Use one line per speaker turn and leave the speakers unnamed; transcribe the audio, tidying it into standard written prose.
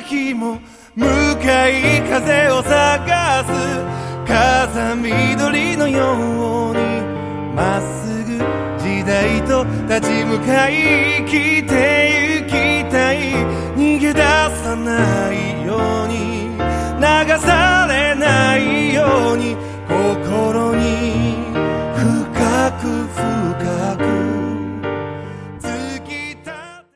日も向かい風を探す風緑のようにまっすぐ時代と立ち向かい生きて